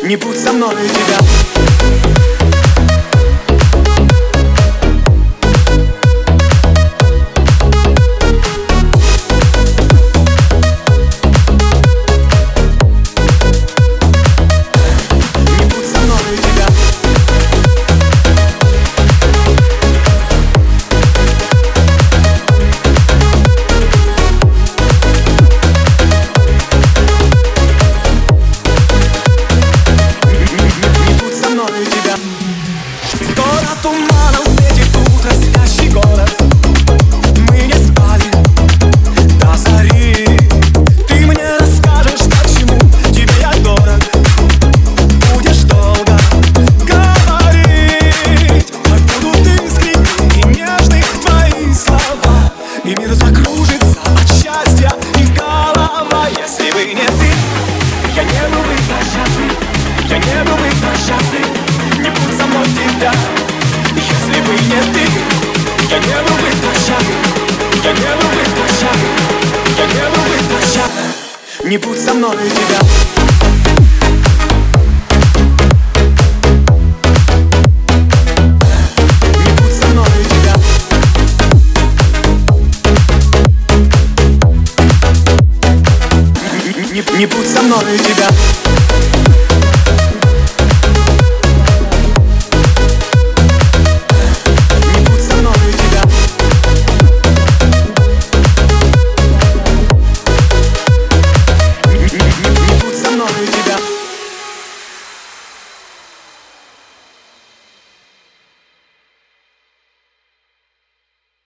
Не будь со мной тебя. Туманом светит утро, спящий город. Мы не спали до зари. Ты мне расскажешь, почему тебе я дорог. Будешь долго говорить, как будут искренни и нежны твои слова. И мир закружится от счастья и голова. Если бы не ты, я не был бы так счастлив. Я не был бы так счастлив. Не будь со мной тебя. Если бы не ты, я не был бы так счастлив. Я не был бы так счастлив. Я не был бы так счастлив. Не будь со мной тебя. Не будь со мной тебя.